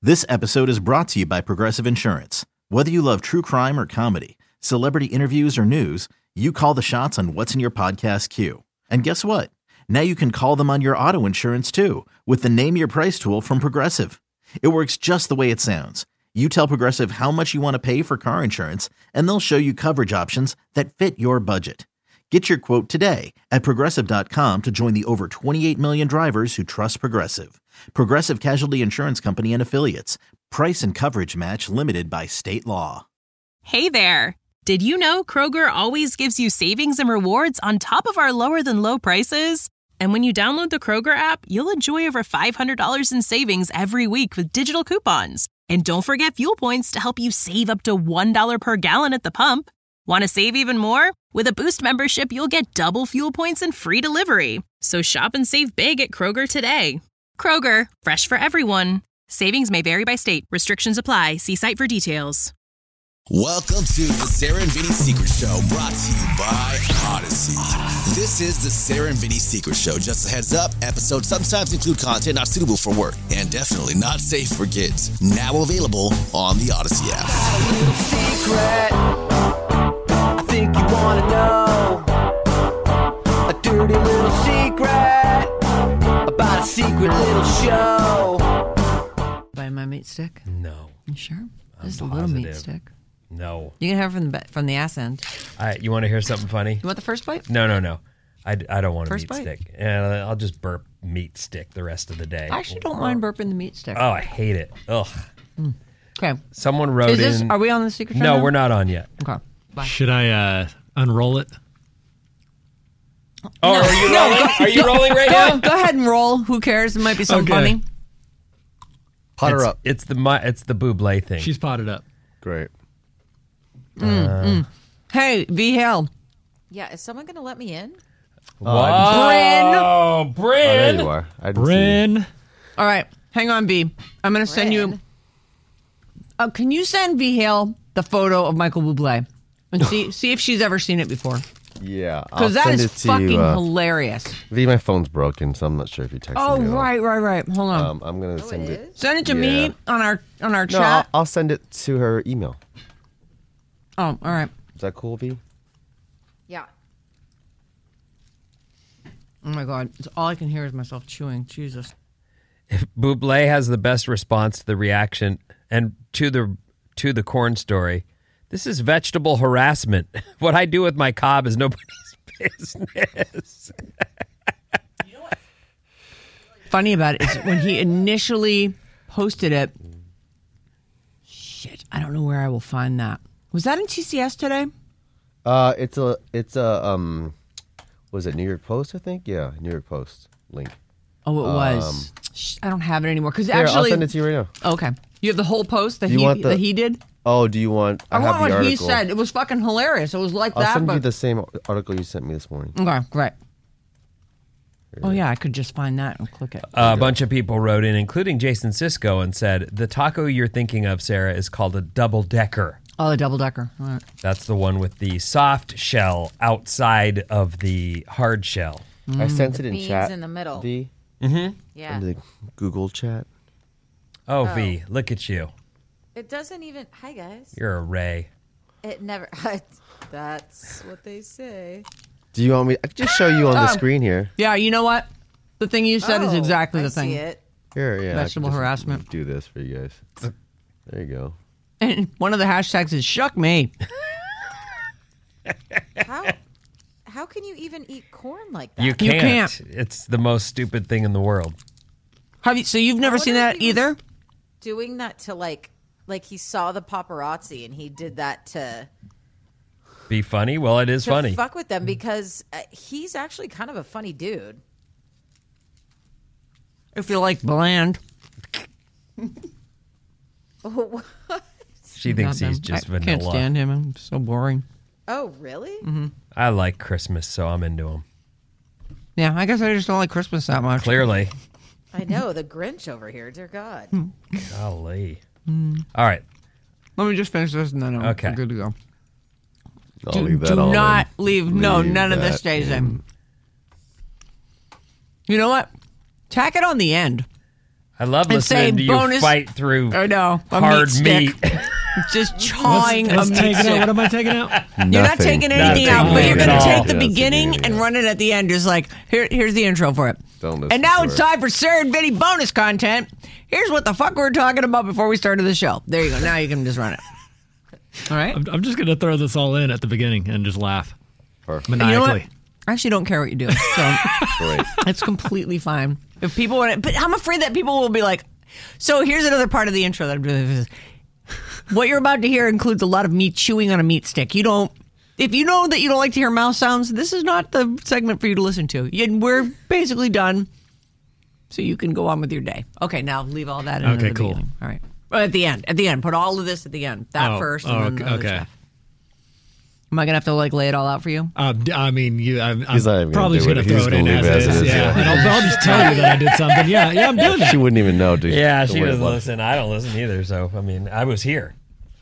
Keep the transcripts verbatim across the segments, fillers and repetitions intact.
This episode is brought to you by Progressive Insurance. Whether you love true crime or comedy, celebrity interviews or news, you call the shots on what's in your podcast queue. And guess what? Now you can call them on your auto insurance too with the Name Your Price tool from Progressive. It works just the way it sounds. You tell Progressive how much you want to pay for car insurance, and they'll show you coverage options that fit your budget. Get your quote today at Progressive dot com to join the over twenty-eight million drivers who trust Progressive. Progressive Casualty Insurance Company and Affiliates. Price and coverage match limited by state law. Hey there! Did you know Kroger always gives you savings and rewards on top of our lower-than-low prices? And when you download the Kroger app, you'll enjoy over five hundred dollars in savings every week with digital coupons. And don't forget fuel points to help you save up to one dollar per gallon at the pump. Want to save even more? With a Boost membership, you'll get double fuel points and free delivery. So shop and save big at Kroger today. Kroger, fresh for everyone. Savings may vary by state. Restrictions apply. See site for details. Welcome to the Sarah and Vinny Secret Show, brought to you by Odyssey. This is the Sarah and Vinny Secret Show. Just a heads up, episodes sometimes include content not suitable for work and definitely not safe for kids. Now available on the Odyssey app. Got a little secret I think you want to know. A dirty little secret about a secret little show. Buy my meat stick? No. You sure? I'm Just a little meat positive. stick. No. You can have it from the, from the ass end. All right, you want to hear something funny? You want the first bite? No, no, no. I, I don't want a First meat bite? stick. Yeah, I'll just burp meat stick the rest of the day. I actually don't mind burping the meat stick. Oh, I hate it. Ugh. Okay. Someone wrote Is this, in. are we on the secret show No, now? we're not on yet. Okay. Bye. Should I uh, unroll it? Oh, are you rolling? Are you rolling right Go, now? go ahead and roll. Who cares? It might be something Okay. funny. Pot her it's, up. It's the mu- it's the Buble thing. She's potted up. Great. Hey, V Hale. Yeah, is someone going to let me in? Oh, Oh, Bryn. there you are. I didn't see Bryn. All right. Hang on, V. I'm going to send you. Bryn. Uh, can you send V Hale the photo of Michael Bublé and see see if she's ever seen it before? you. Yeah. I'll Because that send is it to fucking you. Uh, hilarious. V, my phone's broken, so I'm not sure if you texted Oh, me. at all. right, right, right. Hold on. Um, I'm gonna Oh, send it it. is? Send it to yeah. me on our on our No, I'll, chat. I'll send it to her email. Oh, all right. Is that cool, V? Yeah. Oh my God, it's all I can hear is myself chewing. Jesus. Buble has the best response to the reaction and to the to the corn story. This is vegetable harassment. What I do with my cob is nobody's business. Funny about it is when he initially posted it. Shit, I don't know where I will find that. Was that in T C S today? Uh, it's a, it's a, um, was it New York Post? I think. Yeah, New York Post link. Oh, it was. Um, Shh, I don't have it anymore because Here, actually. I'll send it to you right now. Okay, you have the whole post that Do you he want the- that he did. Oh, do you want? I, I, have want the what article. he said. It was fucking hilarious. It was like I'll that, send but you the same article you sent me this morning. okay, great. Oh yeah, I could just find that and click it. A bunch of people wrote in, including Jason Sisko, and said, the taco you're thinking of, Sarah, is called a double-decker. Oh, the double decker. All right. That's the one with the soft shell outside of the hard shell. I sent it in Beans chat. in the middle. V, Yeah. in the Google chat. Oh, V, look at you. It doesn't even. Hi, guys. You're a ray. It never. That's what they say. Do you want me? I can just show you on the screen here. Yeah, you know what? The thing you said is Oh, exactly I the thing. see it. Here, yeah. I can Vegetable just harassment. Do this for you guys. There you go. And one of the hashtags is "shuck me." How? How can you even eat corn like that? You can't. can't. It's the most stupid thing in the world. Have you? So you've never I seen wonder that if he was either? Doing that to like, like he saw the paparazzi and he did that to Be funny? Well, it is to funny. fuck with them because uh, he's actually kind of a funny dude. If you like bland, She thinks Not he's them. just I vanilla. can't stand him. I'm so boring. Oh, really? I like Christmas, so I'm into him. Yeah, I guess I just don't like Christmas that much. Clearly. I know the Grinch over here. Dear God. Golly. All right. Let me just finish this and then I'm Okay. good to go. I'll Do, leave that do all not in. leave. No, Leave none of this that stays in. You know what? Tack it on the end. I I love And say listening to you bonus- fight through I know. A hard meat meat. stick. Just chawing What's a meat taking out? stick. What am I taking out? You're not Nothing. taking anything Nothing. out, but you're Not going to at take all. the You're not beginning taking and anything run it at the end. Just like, here, here's the intro for it. Don't listen And now to it's it. time for Sarah and Vinny bonus content. Here's what the fuck we we're talking about before we started the show. There you go. Now you can just run it. All right? I'm, I'm just going to throw this all in at the beginning and just laugh Perfect. You know what? maniacally. I actually don't care what you do. So Great. it's completely fine. If people want it, but I'm afraid that people will be like, so here's another part of the intro that I'm doing. What you're about to hear includes a lot of me chewing on a meat stick. You don't, if you know that you don't like to hear mouth sounds, this is not the segment for you to listen to. And we're basically done. So you can go on with your day. Okay, now leave all that in Okay, at the cool. beginning. All right. Well, at the end. At the end. Put all of this at the end. That Oh, first. oh, And then the other okay. stuff. Am I going to have to like lay it all out for you? Uh, d- I mean, you. I'm, He's not I'm even probably gonna just do going to it. throw He's it in gonna leave as it as is. is, Yeah, yeah. and I'll, I'll just tell you that I did something. Yeah, yeah, I'm doing it. She wouldn't even know. Dude. Yeah, The she way it doesn't was. listen. I don't listen either. So, I mean, I was here.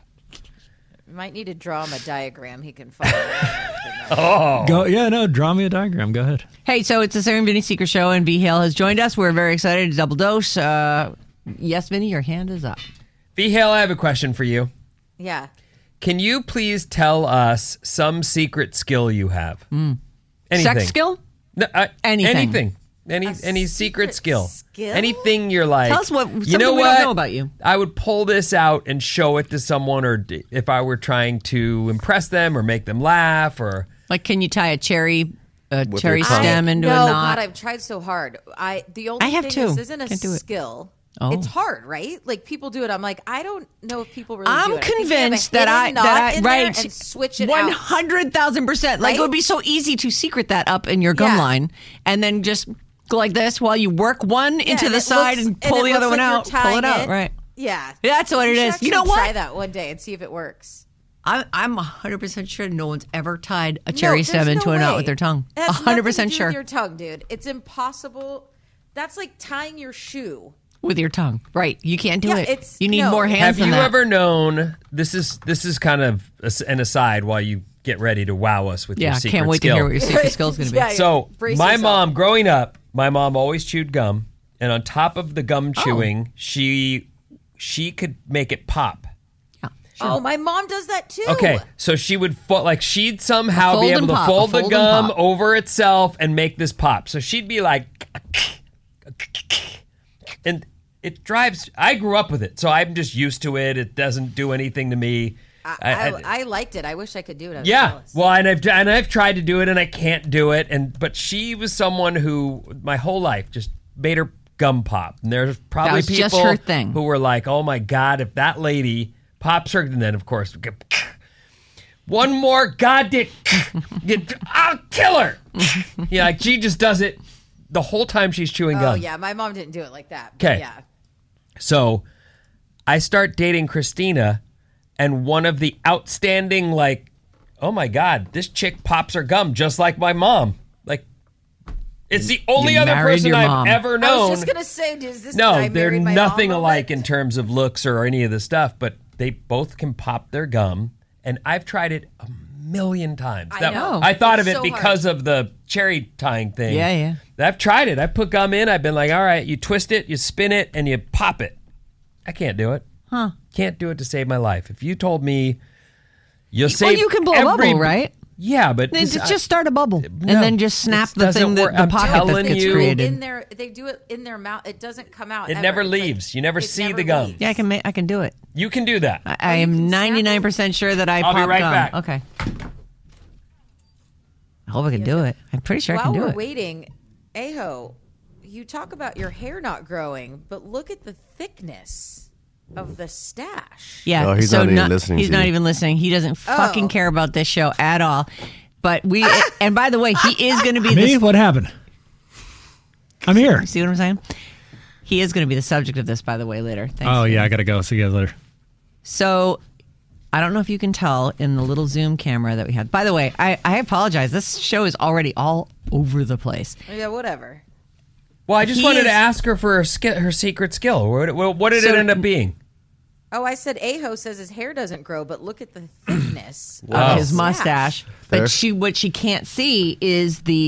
You might need to draw him a diagram he can follow. Oh. Go. Yeah, no. Draw me a diagram. Go ahead. Hey, so it's the Sarah and Vinny Secret Show, and V Hale has joined us. We're very excited to double dose. Uh, yes, Vinny, your hand is up. V Hale, I have a question for you. Yeah. Can you please tell us some secret skill you have? Anything. Sex skill? No, uh, Anything. Anything. Any A any secret secret skill. skill? Anything you're like. Tell us what- you something know we don't what? know about you. I would pull this out and show it to someone, or d- if I were trying to impress them or make them laugh, or Like, can you tie a cherry, a With cherry your tongue. stem I, into no, a knot? God, I've tried so hard. I the only I have thing too. is, this isn't a Can't do it. skill. Oh. It's hard, right? Like people do it. I'm like, I don't know if people really. I'm do it. I think they have a convinced that I hidden that knot I in there right and switch it one out. hundred thousand percent. Like it would be Right? so easy to secret that up in your gum Yeah. line, and then just go like this while you work one Yeah, into and the it side looks- and pull it the other looks one like you're out. Pull it tying out, right? Yeah, That's what You it should is. You know actually what? Try that one day and see if it works. I'm I'm one hundred percent sure no one's ever tied a cherry no, stem there's into no a knot way. with their tongue. It has one hundred nothing percent to do sure with your tongue, dude. It's impossible. That's like tying your shoe. with your tongue. Right? You can't do Yeah, it. it's- You need no. more hands have than you that. ever known? This is this is kind of a- an aside while you get ready to wow us with Yeah, your secret can't wait skill. to hear what your secret skill is going to be. Yeah, So Brace my yourself. mom, growing up, my mom always chewed gum, and on top of the gum Oh. chewing, she she could make it pop. Oh, my mom does that too. Okay, so she would fo- like she'd somehow Fold be and able to pop, fold a the fold and gum pop. over itself and make this pop. So she'd be like, and it drives. I grew up with it, so I'm just used to it. It doesn't do anything to me. I, I, I liked it. I wish I could do it. I was Yeah, jealous. well, and I've and I've tried to do it, and I can't do it. And but she was someone who my whole life just made her gum pop. And there's probably was people just her thing. who were like, "Oh my god, if that lady pops her," and then of course, one more goddamn, I'll kill her. Yeah, like she just does it the whole time she's chewing Oh gum. yeah, my mom didn't do it like that. but 'Kay. Yeah. So I start dating Christina, and one of the outstanding, like, oh my God, this chick pops her gum just like my mom. Like, it's the only You other married person your I've mom. ever I known. was just gonna say, is this no, guy they're married my nothing mom alike moment? in terms of looks or any of the stuff, but they both can pop their gum, and I've tried it a million times. I That- know. I thought It's of it so because hard. of the cherry tying thing. Yeah, yeah. I've tried it. I put gum in. I've been like, all right, you twist it, you spin it, and you pop it. I can't do it. Huh. Can't do it to save my life. If you told me you'll Well, save you can blow a every, bubble, right? Yeah, but Then this- just, just start a bubble no, and then just snap it the doesn't thing that work. the I'm pocket telling that gets you. created. in their, they do it in their mouth. It doesn't come out. It ever. never It's like- leaves. You never it see never the gum. leaves. Yeah, I can make. I can do it. you can do that. I, I you can am snap it? ninety-nine percent sure that I I'll be pop right gum. back. Okay. I hope I can do it. I'm pretty sure I While can do we're it. waiting, Aho, you talk about your hair not growing, but look at the thickness of the stash. Yeah. Oh, he's so not even listening He's to not you. even listening. He doesn't fucking Oh. care about this show at all. But we. And by the way, he is going to be. Me? The, What happened? I'm here. see what I'm saying? He is going to be the subject of this, by the way, later. Thanks. Oh yeah, I gotta go. See you guys later. So I don't know if you can tell in the little Zoom camera that we had. By the way, I, I apologize. This show is already all over the place. Yeah, whatever. Well, I just He wanted is- to ask her for her, skill, her secret skill. What, what, what did So- it end up being? Oh, I said Aho says his hair doesn't grow, but look at the thickness Of his the mustache. Fair. But she what she can't see is the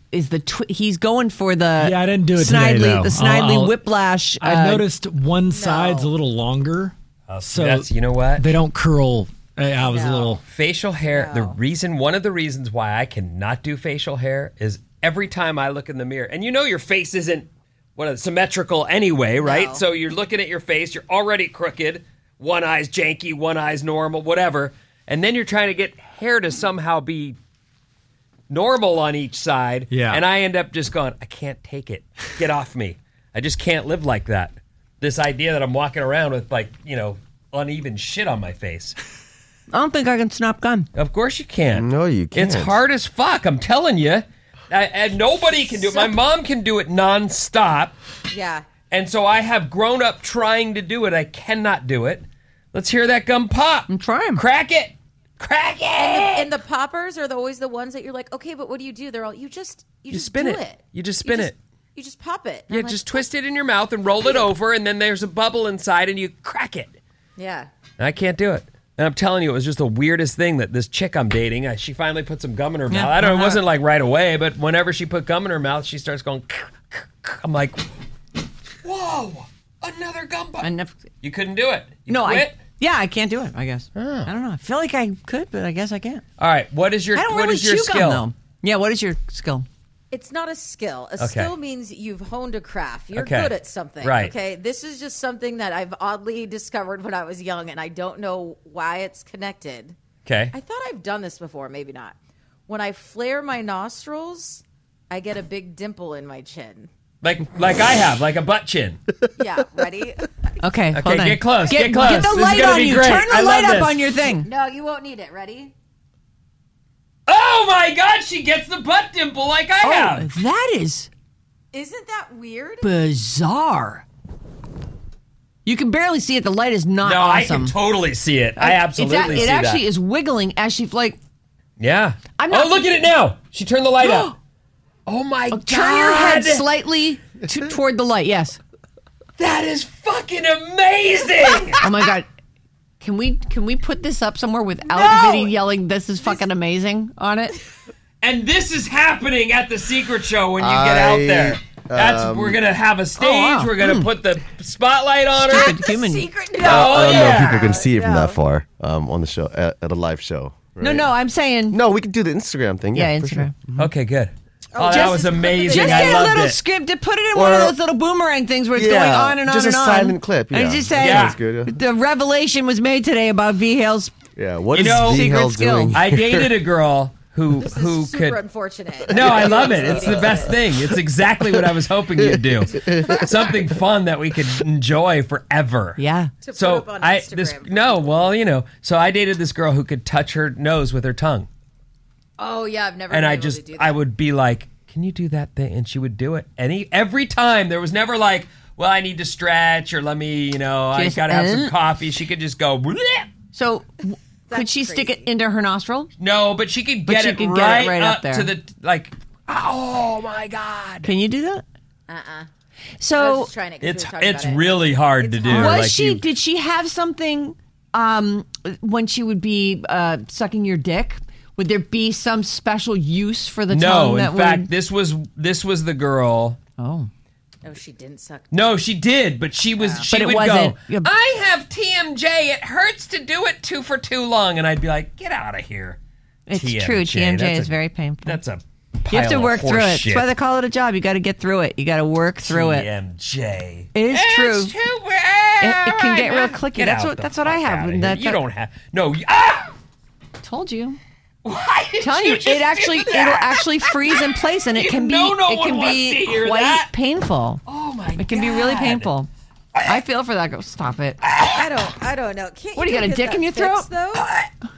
is the tw- he's going for the Yeah, I didn't do it Snidely, today, though. the Snidely I'll- I'll- whiplash. I've uh, noticed one side's a little longer, Oh, so that's, you know what? they don't curl. I I was a little. Facial hair, the No. reason, one of the reasons why I cannot do facial hair is every time I look in the mirror, and you know your face isn't what symmetrical anyway, right? No. So you're looking at your face, you're already crooked, one eye's janky, one eye's normal, whatever, and then you're trying to get hair to somehow be normal on each side, Yeah. and I end up just going, I can't take it. Get off me. I just can't live like that. This idea that I'm walking around with, like, you know, uneven shit on my face. I don't think I can snap gun. Of course you can. No, you can't. It's hard as fuck. I'm telling you. I, and nobody can do it. My mom can do it nonstop. Yeah. And so I have grown up trying to do it. I cannot do it. Let's hear that gum pop. I'm trying. Crack it. Crack it. And the poppers are the, always the ones that you're like, okay, but what do you do? They're all you just you, You just spin do it. it. You just spin just- it. You just pop it. And Yeah, I'm like, just twist it in your mouth and roll it over, and then there's a bubble inside, and you crack it. Yeah. And I can't do it. And I'm telling you, it was just the weirdest thing that this chick I'm dating, I, she finally put some gum in her Yeah, mouth. I don't. It uh-huh. wasn't like right away, but whenever she put gum in her mouth, she starts going. I'm like, whoa, another gum pop. Enough. You couldn't do it. You No, quit? I. Yeah, I can't do it. I guess. I don't know. I feel like I could, but I guess I can't. All right. What is your I don't what really is your chew skill? gum though. Yeah. What is your skill? It's not a skill. A Okay. skill means you've honed a craft. You're Okay. good at something. Right. Okay. This is just something that I've oddly discovered when I was young, and I don't know why it's connected. Okay. I thought I've done this before, maybe not. When I flare my nostrils, I get a big dimple in my chin. Like like I have, like a butt chin. Yeah, ready? Okay. Okay, hold on. get close, Get, get close. Get the This is light gonna on be you. great. Turn the I light love up this. on your thing. No, you won't need it. Ready? Oh my God! She gets the butt dimple like I Oh, have. that is Isn't that weird? bizarre. You can barely see it. The light is not No, I awesome. can totally see it. I It's absolutely a- see It actually that. is wiggling as she like. Yeah. I'm not- Oh, look at it now. She turned the light up. Oh my God! Turn your head slightly to, toward the light. Yes. That is fucking amazing. Oh my God. Can we can we put this up somewhere without No! Vinny yelling "This is fucking amazing" on it? And this is happening at the secret show when you get out there. That's um, we're gonna have a stage. Oh, wow. We're gonna put the spotlight on her. Stupid human. Secret. Oh, No. I don't know yeah. if people can see it from that far um, on the show at, at a live show. No, right? no. I'm saying. No, we could do the Instagram thing. Yeah, Yeah, for Instagram. sure. Okay, good. Oh, that just- was amazing. Just I get a loved little it. script to put it in one of Or- those little boomerang things where it's Yeah, going on and on just and a on. silent clip, And yeah. just say, Yeah. Sounds good, yeah. the revelation was made today about V Hale's. Yeah, what You is know- V Secret Hell skill. doing? I dated a girl who This who is super could. unfortunate. No, I love it. It's the best thing. It's exactly what I was hoping you'd do. Something fun that we could enjoy forever. Yeah. To put So up on I Instagram this for no people. well you know so I dated this girl who could touch her nose with her tongue, Oh yeah, I've never. and been I able just to do that. I would be like, can you do that thing? And she would do it any every time. There was never like, well, I need to stretch or let me you know I Just, gotta have some uh. coffee. She could just go. "Bleh." So, w- could That's she stick it crazy. into her nostril? No, but she could But get she it could get it right, right up there. to the like. Oh my God! Can you do that? Uh-uh. I was So, just trying it 'cause we It's were talking it's about it. really hard to It's do. hard. was like she? you- Did she have something um, when she would be uh, sucking your dick? Would there be some special use for the no, tongue in that fact, would? this was this was the girl. Oh, No, she didn't suck. No, she did, but she was she But it would wasn't- go. yeah. I have T M J. It hurts to do it two for too long, and I'd be like, get out of here. it's T M J, true. T M J that's is a- very painful. That's a You have to pile of work through horse it. shit. That's why they call it a job. You got to get through it. You got to work through it. T M J. It is It's true. too bad. It- it can get real clicky. Get That's out what- the that's what I fuck have. outta here. That- you that- don't have. No. you- Ah! Told you. Why did Telling you, you, just it actually do it'll that? actually freeze in place, and it You can be know no it one can wants be to hear quite that. painful. Oh my god. It can be really painful. I feel for that. Go stop it. I don't. I don't know. Can't What, do you go got a get dick that in your fixed, throat? Though?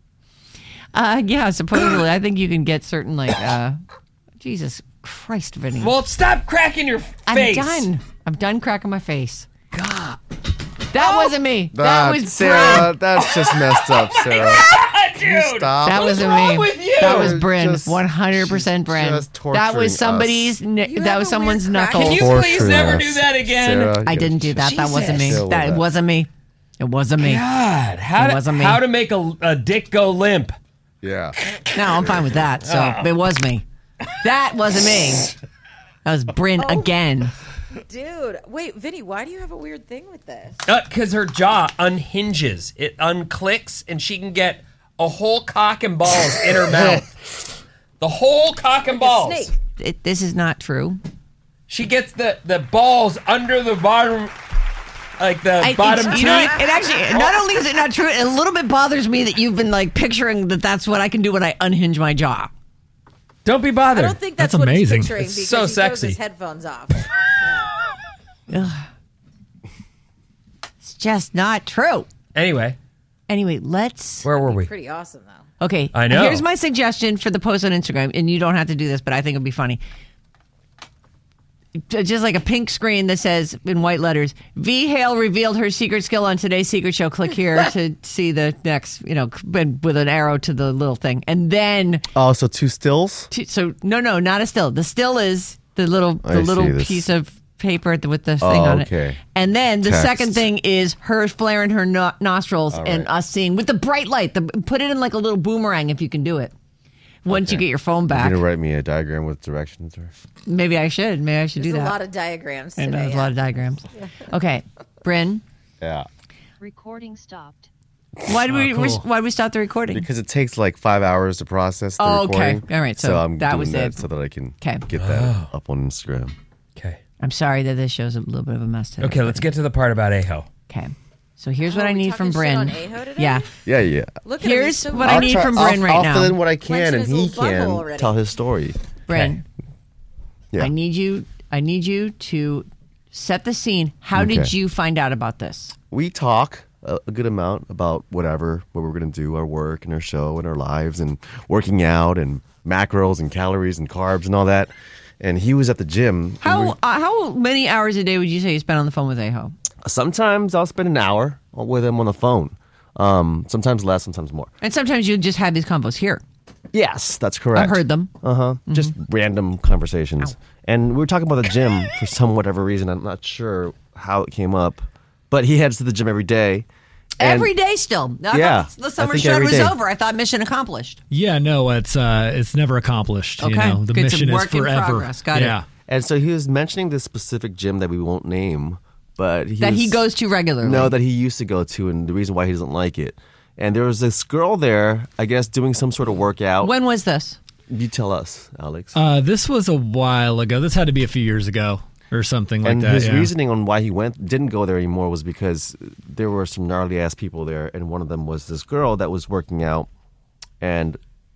Uh, yeah, supposedly, I think you can get certain like. Uh, Jesus Christ, Vinny. Well, stop cracking your I'm face. done. I'm done cracking my face. God. That wasn't me. That, That, was Sarah. Bryn. That's just messed up, Sarah. Ah, dude. Stop. That What's wasn't wrong me. with you? That was You're Bryn. just- one hundred percent she's Bryn. just That torturing was somebody's. us. ni- You that have was a someone's weird crack. knuckle. Can you Torturing please never us. do that again? Sarah, I you didn't do that. That wasn't me. Jesus. Chill with That it that. wasn't me. It wasn't me. God, how It to, wasn't me. how to make a, a dick go limp? Yeah. No, I'm fine with that. So Oh. it was me. That wasn't me. That was Bryn Oh. again. Dude, wait, Vinny, why do you have a weird thing with this? Because her jaw unhinges. It unclicks, and she can get a whole cock and balls in her mouth. The whole cock and balls. A snake. It, this is not true. She gets the, the balls under the bottom, like the I, bottom it's- teeth. you know, it, it actually, not only is it not true, it a little bit bothers me that you've been like picturing that that's what I can do when I unhinge my jaw. Don't be I bothered. don't think that's, That's what amazing. he's picturing It's because so he throws sexy. his headphones off. It's just not true. Anyway, Anyway, let's. where were we? Pretty awesome, though. Okay, I know. Here's my suggestion for the post on Instagram, and you don't have to do this, but I think it'd be funny. Just like a pink screen that says in white letters, V. Hale revealed her secret skill on today's Secret Show. Click here to see the next, you know, with an arrow to the little thing. And then, Oh, so two stills? to, so no, no, not a still. The still is the little, the I see little this. piece of paper with the thing Oh, on okay. it. And then the Text. second thing is her flaring her no- nostrils All and right. us seeing with the bright light. The, put it in like a little boomerang if you can do it. Once you get your phone You're back. gonna write me a diagram with directions, or Maybe I should. Maybe I should There's do a that. lot of diagrams today. I know, there's a yeah. lot of diagrams. Okay, Bryn, yeah, Recording stopped. why did we Oh, cool. why did we stop the recording? because it takes like five hours to process the Oh, okay. recording. All right, so I'm that doing was that it. so that I can 'Kay. get that up on Instagram. Okay. I'm sorry that this show's a little bit of a mess today. Okay, let's get to the part about Aho. Okay, so here's Oh, what I we need talking from shit Bryn. on Aho today? Yeah, Yeah, yeah. Look at him, he's here's so what I I'll need try- from I'll- Bryn right I'll now. fill in what I can, Clenching and his he little butthole can already. tell his story. Bryn, Yeah. I need you. I need you to set the scene. How did Okay. you find out about this? We talk a, a good amount about whatever, what we're going to do, our work and our show and our lives and working out and macros and calories and carbs and all that. And he was at the gym. and How we- uh, how many hours a day would you say you spend on the phone with Aho? sometimes I'll spend an hour with him on the phone. Um, sometimes less, sometimes more. And sometimes you just have these combos here. Yes, that's correct. I've heard them. Uh huh. Just random conversations. And we were talking about the gym for some whatever reason. I'm not sure how it came up, but he heads to the gym every day. And Every day still. I Yeah, thought the I summer think shred every was day. over. I thought mission accomplished. Yeah, no, it's uh, it's never accomplished. You Okay. know, the Good, it's a mission is work in forever. progress. Got it. yeah. And so he was mentioning this specific gym that we won't name, but he That he was- goes to regularly. No, that he used to go to, and the reason why he doesn't like it. And there was this girl there, I guess, doing some sort of workout. When was this? You tell us, Alex. Uh, this was a while ago. This had to be a few years ago or something like and that. his yeah. reasoning on why he went didn't go there anymore was because there were some gnarly ass people there, and one of them was this girl that was working out, and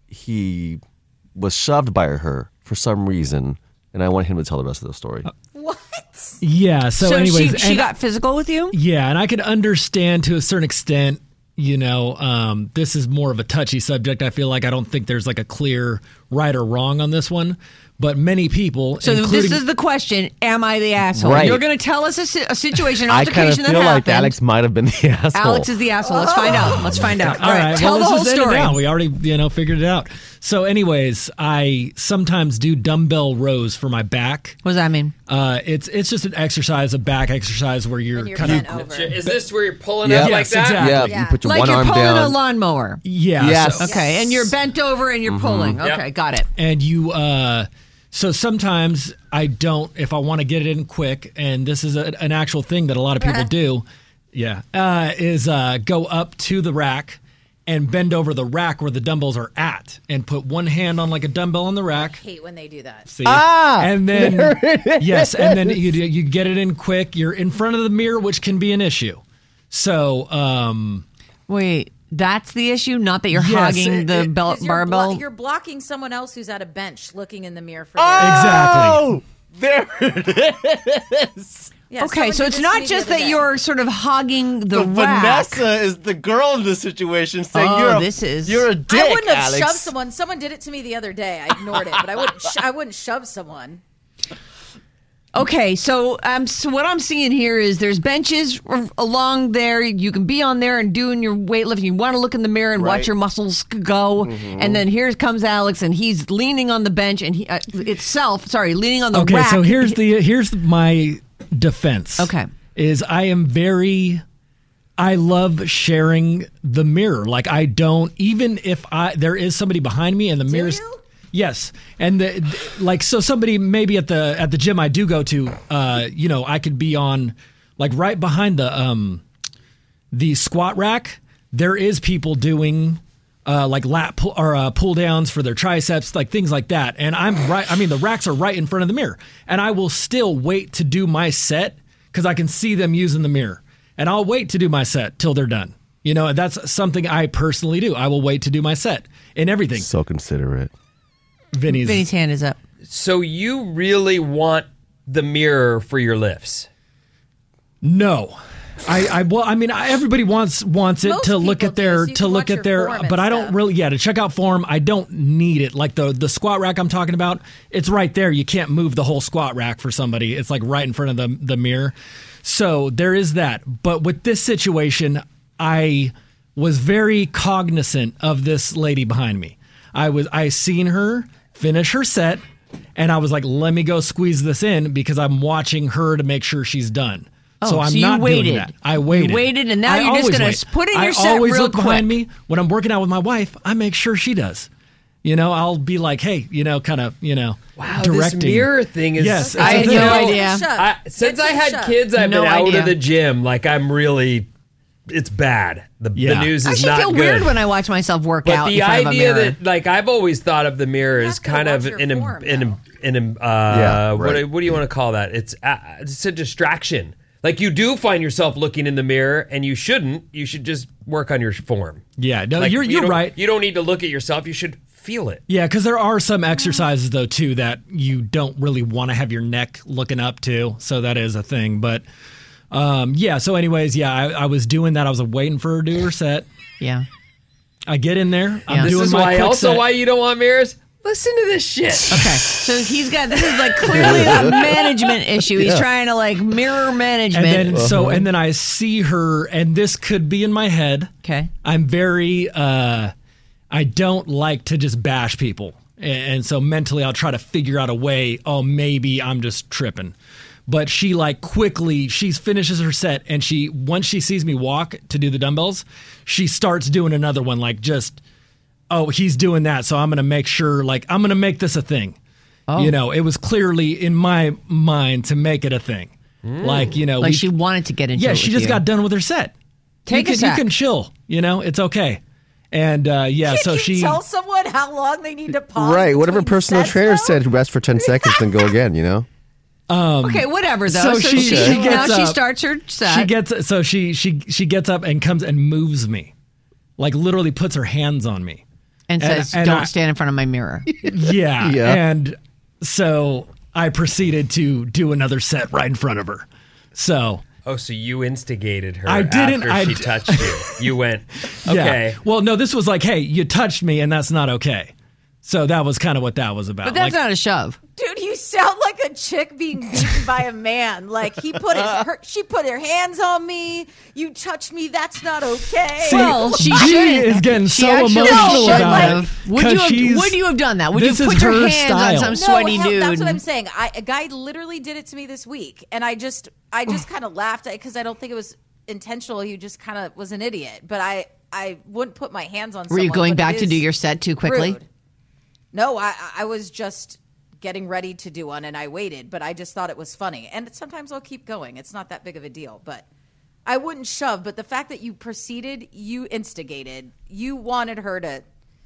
he was shoved by her for some reason. And I want him to tell the rest of the story. What? Yeah. So, So, anyways, she, she and- got physical with you? Yeah, and I could understand to a certain extent, you know, um, this is more of a touchy subject. I feel like I don't think there's like a clear right or wrong on this one. But many people, So including, this is the question: am I the asshole? Right. You're going to tell us a, si- a situation, an I kind of altercation that feel like happened. Alex might have been the asshole. Alex is the asshole. Let's find out. Let's find out. all right, tell well, the let's whole just end it story. now. We already, you know, figured it out. So, anyways, I sometimes do dumbbell rows for my back. What does that mean? Uh, it's it's just an exercise, a back exercise where you're And you're kind bent of over. Is this where you're pulling Yeah. up like Yes, that? exactly. Yeah, Yeah. you put your Like one you're arm pulling down. a lawnmower. yeah. Yes. so- Okay, and you're bent over and you're pulling. Okay, Yep. got it. and you uh so sometimes I don't if I want to get it in quick, and this is a, an actual thing that a lot of people do, yeah, uh, is uh, go up to the rack and bend over the rack where the dumbbells are at, and put one hand on like a dumbbell on the rack. Hate when they do that. See? Ah, and then yes, and then you you get it in quick. You're in front of the mirror, which can be an issue. So um, Wait, that's the issue. Not that you're Yes, hogging it- the it- bel- 'Cause you're, blo- barbell. you're blocking someone else who's at a bench looking in the mirror for exactly. Oh, there it is. their... Yeah, Okay, someone so did it's this to not me just the other that day. you're sort of hogging the, The rack. Vanessa is the girl in this situation saying Oh, you're a, this is- you're a dick, I wouldn't have Alex. shoved someone. Someone did it to me the other day. I ignored it, but I wouldn't. Sh- I wouldn't shove someone. Okay, so um, so what I'm seeing here is there's benches r- along there. You can be on there and doing your weightlifting. You want to look in the mirror and watch Right. your muscles g- go. And then here comes Alex, and he's leaning on the bench and he uh, itself. Sorry, leaning on the Okay, rack. so here's the here's my defense. Okay. Is I am very I love sharing the mirror. Like I don't even if I there is somebody behind me and the mirror's you? Yes, and the, like so somebody maybe at the at the gym I do go to, uh, you know, I could be on like right behind the um the squat rack. There is people doing uh, like lat pull, or uh, pull downs for their triceps, like things like that. And I'm right. I mean, the racks are right in front of the mirror, and I will still wait to do my set because I can see them using the mirror, and I'll wait to do my set till they're done. You know, that's something I personally do. I will wait to do my set in everything. So considerate. Vinny's, Vinny's hand is up. So you really want the mirror for your lifts? No. I, I well, I mean, I, everybody wants wants it Most to look people at their do, so you to can look watch at your their, form and but I don't stuff. really. Yeah, to check out form, I don't need it. Like the the squat rack I'm talking about, it's right there. You can't move the whole squat rack for somebody. It's like right in front of the the mirror. So there is that. But with this situation, I was very cognizant of this lady behind me. I was I seen her finish her set, and I was like, let me go squeeze this in because I'm watching her to make sure she's done. Oh, so I'm so you not waited. doing that. I waited. You waited, and now I you're just always gonna wait. put in your I set always real look behind quick. me when I'm working out with my wife. I make sure she does. You know, I'll be like, hey, you know, kind of, you know, Wow, directing. this mirror thing is. Yes, I it's had a no thing. idea. I, since I had Shut. kids, I've No been out idea. of the gym. Like I'm really, it's bad. The, the Yeah. news is I actually not feel good. weird when I watch myself work But out the in front of a idea mirror. that, like, I've always thought of the mirror You as have to kind watch of your an, form, an, though. an, an, uh, Yeah, what, right. do- what do you want to call that? It's uh, it's a distraction. Like you do find yourself looking in the mirror, and you shouldn't. You should just work on your form. Yeah, no, Like, you're you you're don't- right. You don't need to look at yourself. You should feel it. Yeah, because there are some exercises though too that you don't really want to have your neck looking up to, so that is a thing. But um, yeah, so anyways, yeah, I, I was doing that. I was waiting for her to do her set. yeah. I get in there. I'm Yeah. This doing is my why quick also set. why you don't want mirrors. Listen to this shit. Okay, so he's got this is like clearly a management issue. He's trying to like mirror management. And then so and then I see her, and this could be in my head. okay, I'm very uh I don't like to just bash people. And, and so mentally I'll try to figure out a way, oh maybe I'm just tripping. But she like quickly she finishes her set, and she once she sees me walk to do the dumbbells, she starts doing another one, like just oh, he's doing that, so I'm going to make sure, like, I'm going to make this a thing. Oh. You know, it was clearly in my mind to make it a thing. Like, you know. like we- she wanted to get into Yeah, it she with just you. got done with her set. Take you a can, you sec. can chill, you know, it's okay. And, uh, yeah, Can so you she. tell someone how long they need to pause? Right. Whatever between personal sets, trainer though? said, rest for ten seconds, then go again, you know? Okay, whatever though. So So, she- she, she now gets she up. starts her set. She gets so she she she gets up and comes and moves me. Like literally puts her hands on me. and and- says, and "Don't I- stand in front of my mirror." Yeah. Yeah. And so I proceeded to do another set right in front of her. So Oh, so you instigated her I didn't- after I she d- touched you. You went, okay. yeah. Well, no, this was like, hey, you touched me, and that's not okay. So that was kind of what that was about. But that's like, not a shove. Dude, you sound like a chick being beaten by a man. Like he put his, her, she put her hands on me. You touched me. That's not okay. Well, she Dee shouldn't. is getting She so actually emotional should about have. it. Would you 'cause have? she's- Would you have done that? Would this you is put your her hands style. on No, some sweaty hell, dude? That's what I'm saying. I, a guy literally did it to me this week, and I just, I just kind of laughed because I don't think it was intentional. He just kind of was an idiot. But I, I wouldn't put my hands on. Were you someone, going but back it to do is your set too quickly? rude. No, I, I was just getting ready to do one, and I waited. But I just thought it was funny, and sometimes I'll keep going. It's not that big of a deal, but I wouldn't shove. But the fact that you proceeded, you instigated, you wanted her to.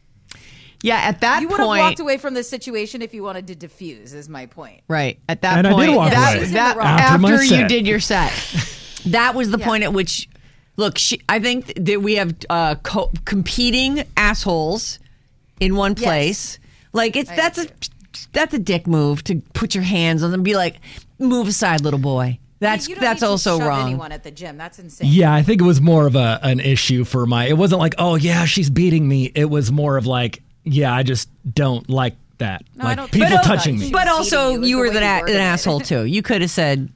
Yeah, at that You would have point, walked away from the situation if you wanted to diffuse. Is my point. right? At that And I did point, walk that, away. She's in that the wrong. After my after you set. did your set, that was the Yeah. point at which, look, she, I think that we have uh, co- competing assholes in one place. Like it's I that's do a that's a dick move to put your hands on them and be like, move aside, little boy. That's You don't that's need to also shove wrong. Anyone at the gym? That's insane. Yeah, I think it was more of a an issue for my. It wasn't like, oh yeah, she's beating me. It was more of like, yeah, I just don't like that. No, I like don't people think so. touching But- me. She But was also, beating you is you the were way the, you a- worded an it. asshole too. You could have said,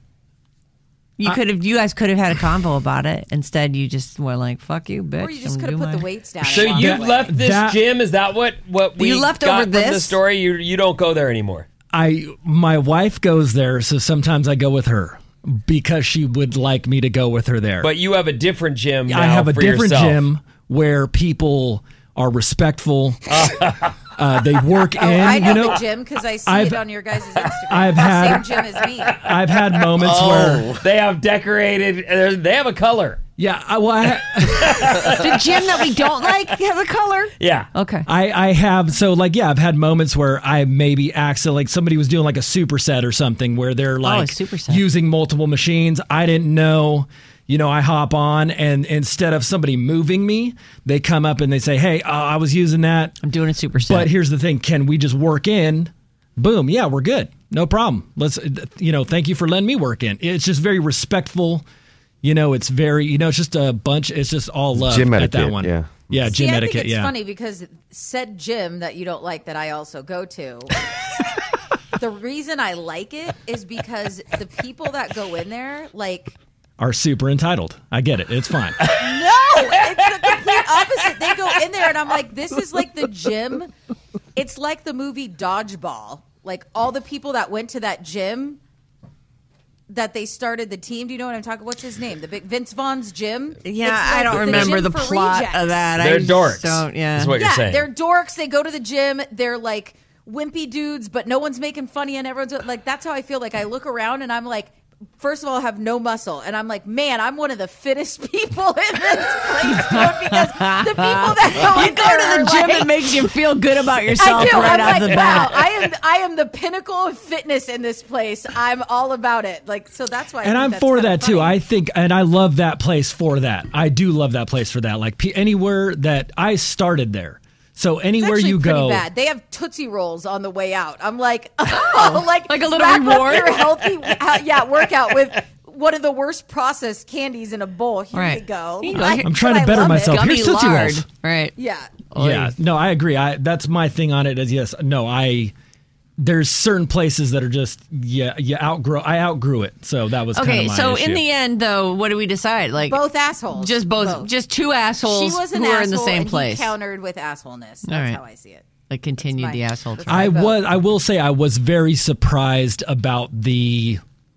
you could have, you guys could have had a convo about it. Instead, you just were like, "Fuck you, bitch." Or you just I'm could have doing put the my- weights down. So and walked you away. left this That- gym? Is that what what we You left got over from the this? story? You you don't go there anymore. I my wife goes there, so sometimes I go with her because she would like me to go with her there. But you have a different gym now I have a for different yourself. gym where people are respectful. Uh, they work Oh, in. I know, you know, the gym because I see I've- it on your guys' Instagram. I've had- Same gym as me. I've had moments Oh. where, They have decorated. uh, They have a color. yeah, I, well, I, The gym that we don't like has a color. Yeah. Okay. I, I have so like yeah I've had moments where I maybe accidentally like somebody was doing like a superset or something where they're like superset. using multiple machines. I didn't know, you know, I hop on and instead of somebody moving me, they come up and they say, hey, uh, I was using that, I'm doing a superset. but here's the thing, can we just work in? Boom, yeah, we're good, no problem. Let's, you know, thank you for letting me work in. It's just very respectful. You know, it's very, you know, it's just a bunch. It's just all love Gym at that etiquette, one. yeah. Yeah, See, gym I etiquette. think it's yeah. funny because said gym that you don't like that I also go to. The reason I like it is because the people that go in there, like, Are super entitled. I get it. It's fine. no, it's the complete opposite. They go in there and I'm like, this is like the gym. It's like the movie Dodgeball. Like all the people that went to that gym that they started the team. Do you know what I'm talking? What's his name? The big Vince Vaughn's gym. yeah, It's I like don't the remember gym the for plot rejects. of that. They're I just dorks. Don't, yeah. Is what you're Yeah, saying. they're dorks. They go to the gym. They're like wimpy dudes, but no one's making funny, and everyone's like, that's how I feel. Like I look around and I'm like, first of all, I have no muscle, and I'm like, man, I'm one of the fittest people in this place going, because the people that go You in go there to the are gym, like, it makes you feel good about yourself I do. right I'm off like, the wow, bat. I am I am the pinnacle of fitness in this place. I'm all about it. Like, so that's why. I And think I'm that's for kinda that too. funny. I think, and I love that place for that. I do love that place for that. Like p- anywhere that I started there. So It's anywhere actually you pretty go, bad. They have Tootsie Rolls on the way out. I'm like, oh, like Like a little wrap up reward? your healthy, uh, yeah, workout with one of the worst processed candies in a bowl. Here Right. you go. Here you go. Like, I'm trying but to I better love it. myself. Gummy Here's Tootsie lard. Rolls. Right. Yeah. Yeah, no, I agree. I that's my thing on it. Is yes, no, I. There's certain places that are just yeah, you outgrow. I outgrew it, so that was kind Okay, of my so issue. in the end, though, what do we decide? Like Both assholes. just both, just two assholes She was an who are asshole in the same and place. He countered with assholeness. That's right. how I see it. Like continue That's the my- asshole. that's train. my I vote. was. I will say I was very surprised about the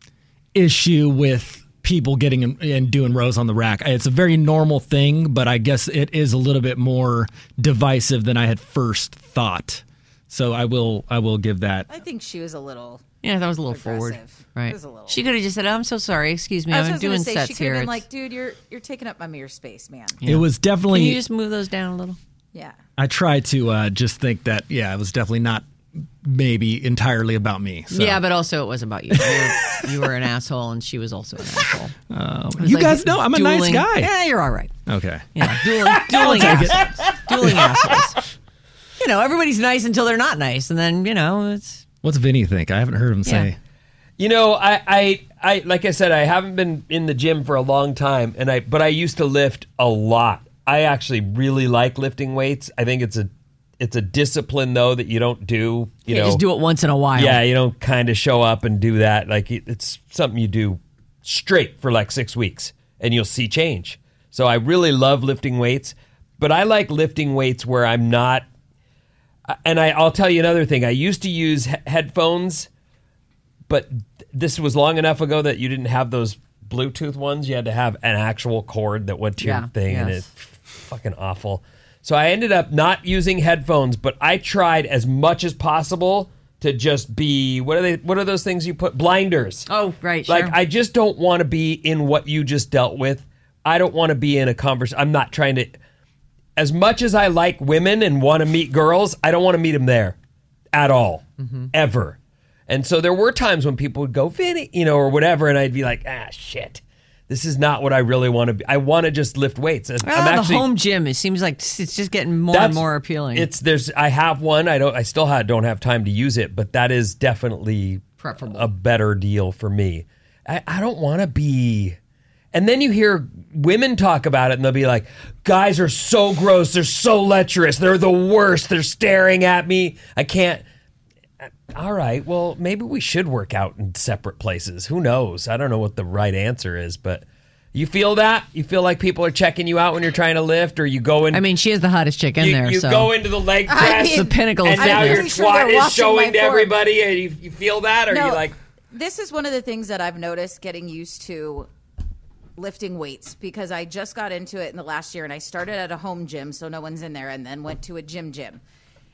issue with people getting in, and doing rows on the rack. It's a very normal thing, but I guess it is a little bit more divisive than I had first thought. So I will. I will give that. I think she was a little. Yeah, that was a little forward. Aggressive. Right. It was a little- She could have just said, oh, "I'm so sorry. Excuse me. I was I'm just gonna doing say sets she could here." have been It's- like, dude, you're you're taking up my mirror space, man. It was definitely. Can you just move those down a little? Yeah. I try to uh, just think that. Yeah, it was definitely not maybe entirely about me. So. Yeah, but also it was about you. You were, you were an asshole, and she was also an asshole. It was you like guys know I'm a nice dueling- guy. Yeah, you're all right. Okay. Yeah, dueling, dueling assholes. Dueling assholes. You know, everybody's nice until they're not nice, and then you know it's. What's Vinny think? I haven't heard him say. You know, I, I, I, like I said, I haven't been in the gym for a long time, and I, but I used to lift a lot. I actually really like lifting weights. I think it's a, it's a discipline though that you don't do. You You know, just do it once in a while. yeah, you don't kind of show up and do that. Like it- it's something you do straight for like six weeks, and you'll see change. So I really love lifting weights, but I like lifting weights where I'm not. And I, I'll tell you another thing. I used to use he- headphones. But this was long enough ago that you didn't have those Bluetooth ones. You had to have an actual cord that went to Yeah, your thing, and yes. it's fucking awful. So I ended up not using headphones, but I tried as much as possible to just be what are they? What are those things you put? Blinders. Oh, right. Like sure. I just don't want to be in what you just dealt with. I don't want to be in a conversation. I'm not trying to. As much as I like women and want to meet girls, I don't want to meet them there at all, Mm-hmm. ever. And so there were times when people would go, Vinny, you know, or whatever, and I'd be like, ah, shit. This is not what I really want to be. I want to just lift weights. I'm Ah, actually, the home gym. It seems like it's just getting more and that's- more appealing. It's there's. I have one. I don't. I still have, don't have time to use it, but that is definitely Preferable. a better deal for me. I, I don't want to be. And then you hear women talk about it, and they'll be like, "Guys are so gross. They're so lecherous. They're the worst. They're staring at me. I can't." All right. Well, maybe we should work out in separate places. Who knows? I don't know what the right answer is, but you feel that? You feel like people are checking you out when you're trying to lift, or you go in. I mean, she is the hottest chick in you, there. you so go into the leg I press, mean, the pinnacle and of now fitness. your I'm pretty sure twat they're is watching showing my to form. everybody, and you, you feel that, or No, you like? this is one of the things that I've noticed getting used to lifting weights, because I just got into it in the last year, and I started at a home gym, so no one's in there, and then went to a gym gym.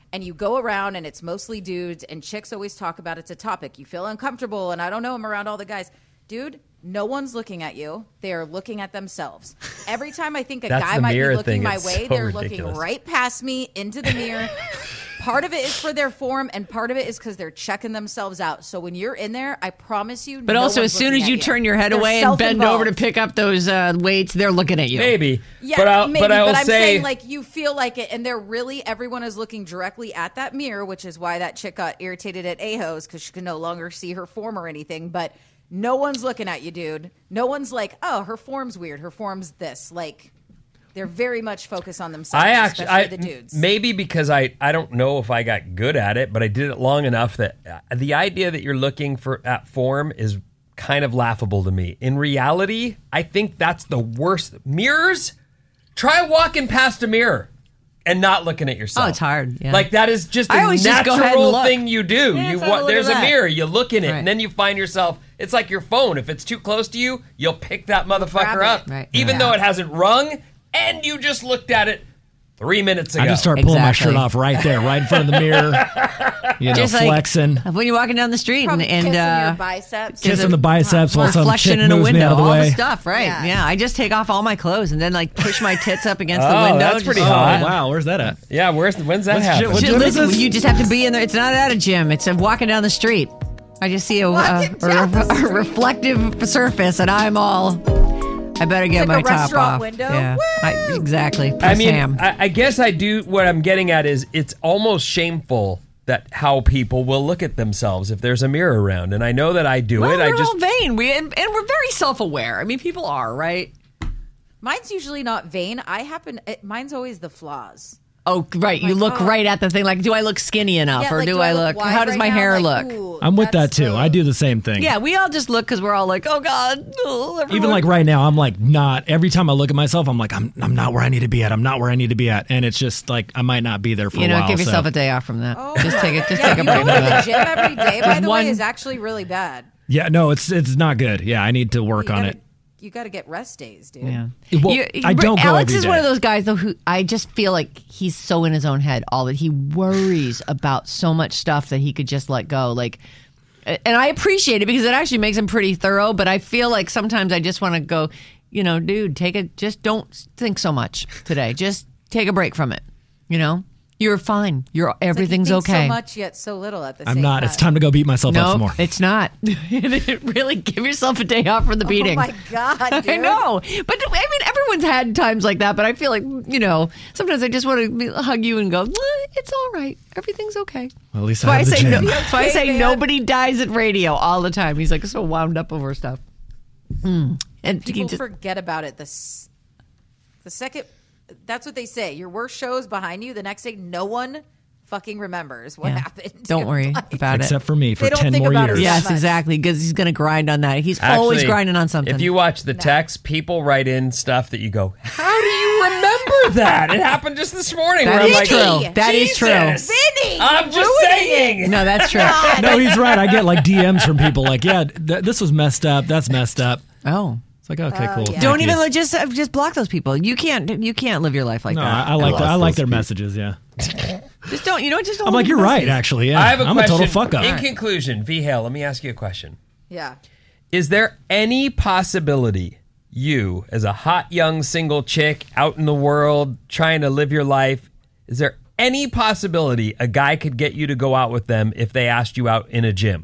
and you go around and it's mostly dudes, and chicks always talk about it's a topic. You feel uncomfortable, and I don't know, I'm around all the guys. Dude, no one's looking at you. They are looking at themselves. Every time I think a That's guy the might be mirror looking thing. my It's way, so they're ridiculous. looking right past me into the mirror. Part of it is for their form, and part of it is because they're checking themselves out. So when you're in there, I promise you. But no also, one's as soon looking as at you turn your head They're away and bend over to self-involved. pick up those uh, weights, they're looking at you. Maybe. Yeah, but I'll, maybe, but I will I'm say, saying like you feel like it, and they're really everyone is looking directly at that mirror, which is why that chick got irritated at A-Hos because she could no longer see her form or anything. But no one's looking at you, dude. No one's like, oh, her form's weird. Her form's this. Like, they're very much focused on themselves. I actually, especially I, the dudes. maybe because I, I don't know if I got good at it, but I did it long enough that uh, the idea that you're looking for at form is kind of laughable to me. In reality, I think that's the worst. Mirrors, try walking past a mirror and not looking at yourself. Oh, it's hard, yeah. Like that is just a I always just go ahead and natural look. thing you do. Yeah, you let's have a wa- look at there's a that. mirror, you look in it, Right. and then you find yourself. It's like your phone. If it's too close to you, you'll pick that motherfucker grab up, it. Right. even Yeah. though it hasn't rung, and you just looked at it three minutes ago. I just start pulling my Exactly. shirt off right there, right in front of the mirror. You know, Just like flexing, when you're walking down the street and, Probably and kissing uh, your biceps. There's kissing a the biceps while some reflection chick in a moves me window, out of the all way. the stuff, right? Yeah. Yeah. I just take off all my clothes and then like push my tits up against the Oh, window. that's just- pretty Oh, hot. wow, where's that at? Yeah, where's when's that What's happen? shit- what- Just gym is listen, this? you just have to be in there. It's not at a gym. It's uh, walking down the street. I just see a, a, Walking a, down the a street. reflective surface, and I'm all. I better get like my a top restaurant off. window. Yeah, I, Woo! exactly. I Press mean, ham. I, I guess I do. What I'm getting at is it's almost shameful that how people will look at themselves if there's a mirror around, and I know that I do well, it. we're I just all vain. We and, and we're very self-aware. I mean, people are, right? Mine's usually not vain. I happen. It, mine's always the flaws. Oh, right. You Like, look oh. right at the thing. Like, do I look skinny enough, Yeah, or like, do, I look? wide How does right my now? hair Like, look? ooh, I'm with that that's too. the- I do the same thing. Yeah, we all just look because we're all like, oh God. Oh, Even everyone- like right now, I'm like not. Every time I look at myself, I'm like, I'm I'm not where I need to be at. I'm not where I need to be at, and it's just like I might not be there for you a know, while. give yourself so. a day off from that. Oh, just take it. Just yeah, take a you break going from to the that. gym every day, by Just the one- way, is actually really bad. Yeah, no, it's it's not good. Yeah, I need to work You on gotta, it. You got to get rest days, dude. Yeah. Well, I don't go Alex every is one of day. those guys though who I just feel like he's so in his own head all that he worries about so much stuff that he could just let go. Like, and I appreciate it because it actually makes him pretty thorough. But I feel like sometimes I just want to go, you know, dude, take it. Just don't think so much today. Just take a break from it. You know, you're fine. You're It's like you everything's think okay. So much yet so little at the I'm same not. time. It's time to go beat myself up No, some more. it's not. Really, give yourself a day off from the beating. Oh my god, dude. I know, but I mean, everyone's had times like that. But I feel like you know, sometimes I just want to hug you and go, "Eh, "It's all right, everything's okay." Well, at least That's why I I have the say, gym. no, that's why I say man. nobody dies at radio all the time. He's like so wound up over stuff. Mm. And he People just, forget about it. The s- the second, that's what they say. Your worst show is behind you. The next day, no one fucking remembers what yeah. happened. Don't worry Like, about it. Except for me for They don't ten think more about it years. yet. Yes, much. exactly, because he's going to grind on that. He's always Actually, grinding on something. If you watch the text, people write in stuff that you go, how do you remember that? It happened just this morning. That where I'm is like, true. That is true. Jesus, Vinny, I'm you're just saying. no, that's true. No, he's right. I get like D Ms from people like, yeah, th- this was messed up. That's messed up. Oh. It's like, okay, cool. yeah. Thank Don't you. even let- just uh, just block those people. You can't you can't live your life like No, that. I, I like lost the, I like those their people. messages. Yeah, Just don't. You know, just don't. I'm like, leave you're a right. message. Actually, yeah. I have a I'm question. a total fuck up. In conclusion, V. Hale, let me ask you a question. Yeah. Is there any possibility you, as a hot young single chick out in the world trying to live your life, is there any possibility a guy could get you to go out with them if they asked you out in a gym?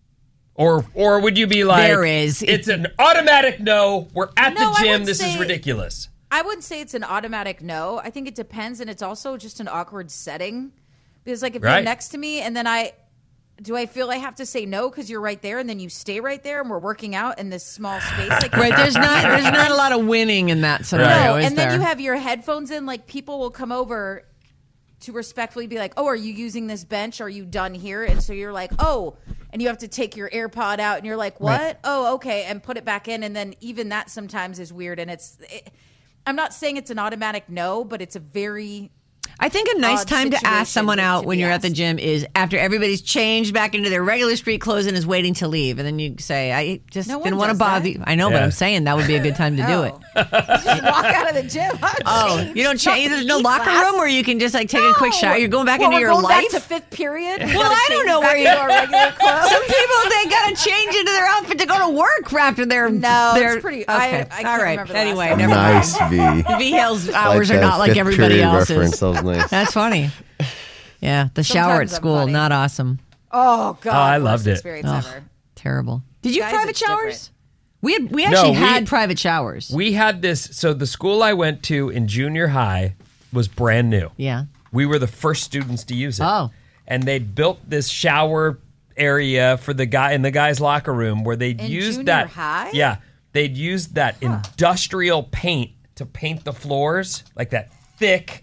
Or or would you be like, There is. It's an automatic no. We're at No, the I gym. would This is say- ridiculous. I wouldn't say it's an automatic no. I think it depends, and it's also just an awkward setting. Because, like, if Right. you're next to me and then I, do I feel I have to say no because you're right there, and then you stay right there, and we're working out in this small space? Like, Right, there's not there's not a lot of winning in that scenario, no, is and there? then you have your headphones in. Like, people will come over to respectfully be like, "Oh, are you using this bench? Are you done here?" And so you're like, "Oh," and you have to take your AirPod out, and you're like, "What? Right. Oh, okay," and put it back in, and then even that sometimes is weird, and it's. It, I'm not saying it's an automatic no, but it's a very. I think a nice odd time to ask situation someone to- out to when be you're at the asked. gym is after everybody's changed back into their regular street clothes and is waiting to leave. And then you say, I just No one didn't want to does bother that. you. I know, but Yeah. I'm saying that would be a good time to do it. Just walk out of the gym. Huh? Oh, Change. you don't change? There's no E locker class? room where you can just like take a quick shower? You're going back Well, into we're your going life? back to fifth period. Well, I don't know where you go. Regular clothes. Some people, they got to change into their outfit to go to work after their. No, their, it's pretty- Okay. I- I can't All right. remember the Anyway, last time. never mind. Nice, V. V Hale's hours Like are that not like fifth everybody period else's. reference. That was nice. That's funny. Yeah, the shower at Sometimes I'm school, funny. not awesome. Oh God! Oh, I worst loved it. Experience Ugh, ever. terrible. Did you have Guys, private it's showers? different. We had, we No, actually we- had private showers. We had this. So the school I went to in junior high was brand new. yeah. We were the first students to use it. Oh. And they built this shower area for the guy in the guy's locker room where they'd In used junior that. high? Yeah, they'd used that industrial paint to paint the floors, like that thick,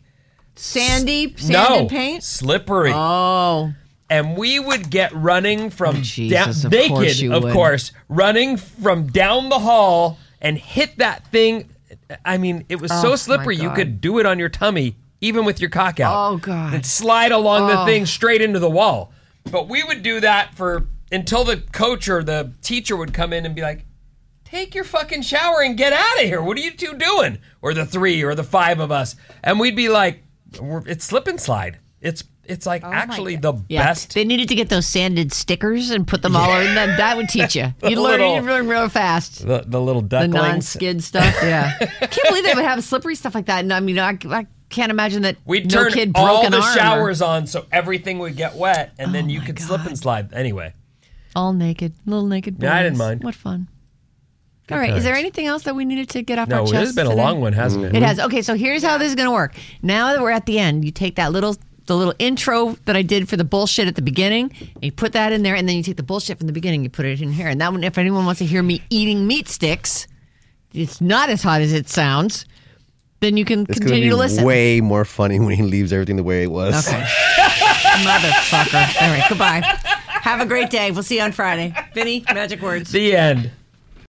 Sandy, no, sanded paint. slippery. Oh, And we would get running from Oh, Jesus, down, of naked, course you of would. course, running from down the hall and hit that thing. I mean, it was Oh, so my slippery you God. could do it on your tummy, even with your cock out. Oh, God. And slide along the Oh. thing straight into the wall. But we would do that for until the coach or the teacher would come in and be like, "Take your fucking shower and get out of here. What are you two doing?" Or the three or the five of us, and we'd be like, We're, "It's slip and slide. It's it's like actually the yeah. best." They needed to get those sanded stickers and put them all over, and then that would teach you. The You'd learn, little- you'd learn real fast. The, the little The ducklings. non-skid stuff, yeah. I can't believe they would have slippery stuff like that. And I mean, I, I can't imagine that We'd no turn kid broke all an the arm or- showers on so everything would get wet, and then Oh you my could slip God. and slide. Anyway, all naked, little naked boys. Yeah, I didn't mind. What fun. All right, is there times. anything else that we needed to get off no, our it chest has been a today? long one, hasn't it? It has. Okay, so here's how this is going to work. Now that we're at the end, you take that little the little intro that I did for the bullshit at the beginning, and you put that in there, and then you take the bullshit from the beginning, you put it in here. And that one, if anyone wants to hear me eating meat sticks, it's not as hot as it sounds, then you can It's gonna continue be to listen. way more funny when he leaves everything the way it was. Okay. Motherfucker. All right, goodbye. Have a great day. We'll see you on Friday. Vinny, magic words. The end.